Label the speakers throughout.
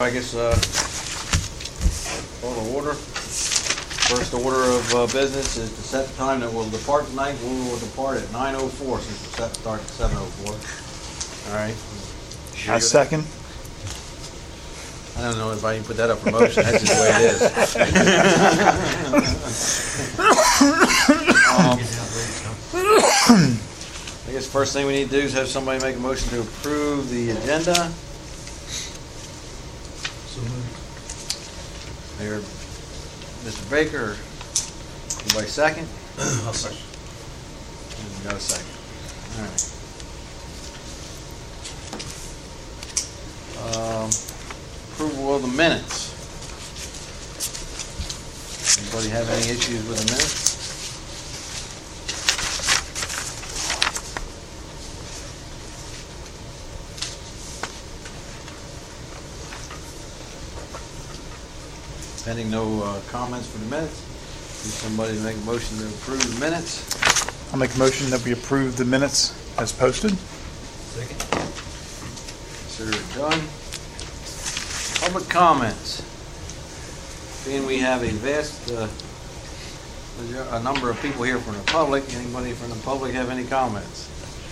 Speaker 1: I guess, call to order. First order of business is to set the time that we'll depart tonight. We will depart at 9:04 since we're set to start at 7:04. All right.
Speaker 2: I second.
Speaker 1: I don't know if I can put that up for motion. That's just the way it is. I guess first thing we need to do is have somebody make a motion to approve the agenda.
Speaker 3: So moved.
Speaker 1: There, Mr. Baker, anybody second?
Speaker 3: I'll second.
Speaker 1: You got a second. All right. Approval of the minutes. Anybody have any issues with the minutes? Pending no comments for the minutes, need somebody to make a motion to approve the minutes.
Speaker 2: I'll make a motion that we approve the minutes as posted.
Speaker 3: Second.
Speaker 1: Consider it done. Public comments. Being we have a vast, a number of people here from the public, anybody from the public have any comments?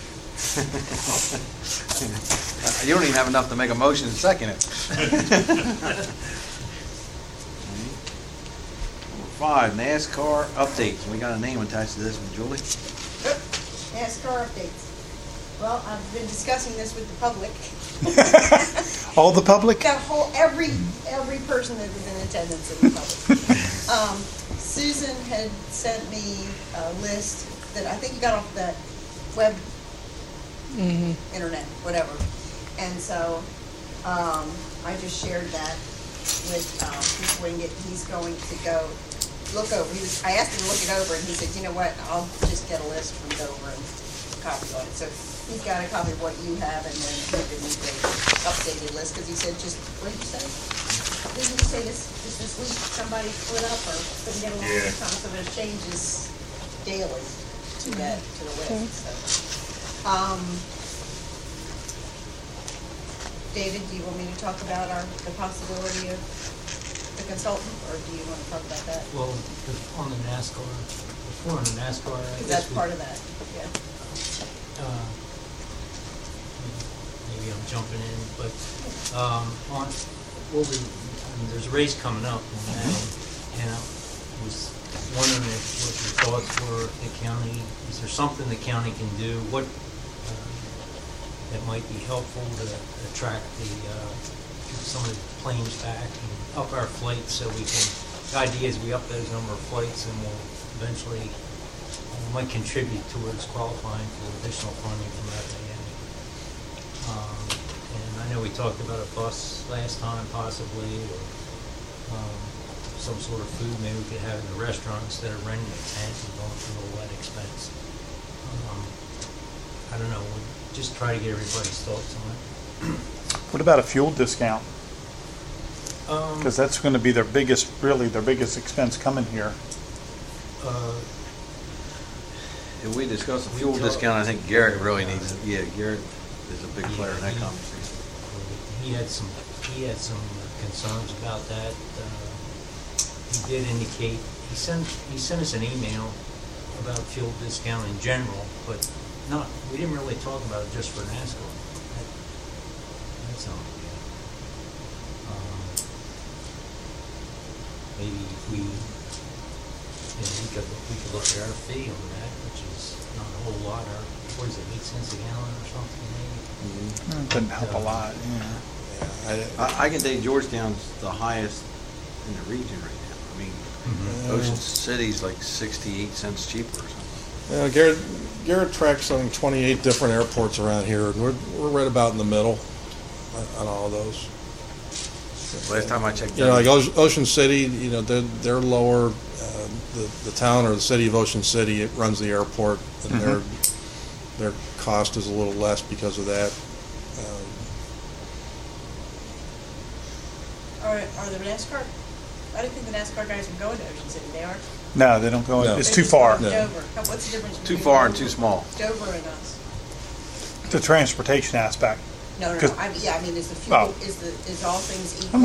Speaker 1: You don't even have enough to make a motion and second it. Number 5, NASCAR updates. We got a name attached to this one, Julie.
Speaker 4: NASCAR updates. Well, I've been discussing this with the public.
Speaker 2: All the public?
Speaker 4: Got every person that was in attendance in the public. Susan had sent me a list that I think you got off that web, internet, whatever. And so I just shared that with people, and he's going to go look over. I asked him to look it over, and he said, "You know what? I'll just get a list from Dover and copy on it." So he's got a copy of what you have, and then he did the updated list, because he said, what did you say? Didn't you say this week somebody split up or couldn't get along with something, so there's changes daily to the list. So, David, do you want me to talk about the possibility of the consultant, or do you want to talk about that?
Speaker 3: Well, on the NASCAR, before on the NASCAR, I
Speaker 4: Because
Speaker 3: guess
Speaker 4: that's part of that, yeah.
Speaker 3: Maybe I'm jumping in, but there's a race coming up in May, and I was wondering what your thoughts were. The county, is there something the county can do? What that might be helpful to attract some of the planes back and up our flights, so we can. The idea is we up those number of flights, and we'll eventually might contribute towards qualifying for additional funding from FAA. And I know we talked about a bus last time, possibly, or some sort of food maybe we could have in the restaurant instead of renting a tent and going through all that expense. I don't know. We'll just try to get everybody's thoughts on it.
Speaker 2: What about a fuel discount? Because that's going to be their biggest expense coming here.
Speaker 1: If we discuss the fuel discount, I think Garrett really needs it. Yeah, Garrett is a big player in that conversation.
Speaker 3: He had some concerns about that. He did indicate he sent us an email about fuel discount in general, but we didn't really talk about it just for NASCAR. That's all. Maybe if we could look at our fee on that, which is not a whole lot. What is it, 8 cents a gallon or something maybe?
Speaker 2: It doesn't help a lot. Yeah.
Speaker 1: I can say Georgetown's the highest in the region right now. I mean, Ocean City's like 68 cents cheaper or something.
Speaker 5: Garrett tracks on 28 different airports around here, and we're right about in the middle on all of those.
Speaker 1: Last time I checked,
Speaker 5: like Ocean City, they're lower. The town or the city of Ocean City, it runs the airport, and their cost is a little less because of that.
Speaker 4: Are the NASCAR? I don't think the NASCAR guys are going to Ocean City. They are.
Speaker 2: No, they don't go.
Speaker 5: No.
Speaker 2: It's
Speaker 4: They're
Speaker 2: too
Speaker 4: just
Speaker 2: far.
Speaker 4: going to Dover. What's the difference?
Speaker 1: too
Speaker 4: between
Speaker 1: far and too small.
Speaker 4: Dover and us.
Speaker 2: The transportation aspect.
Speaker 4: No. I mean, is the fuel is all things equal?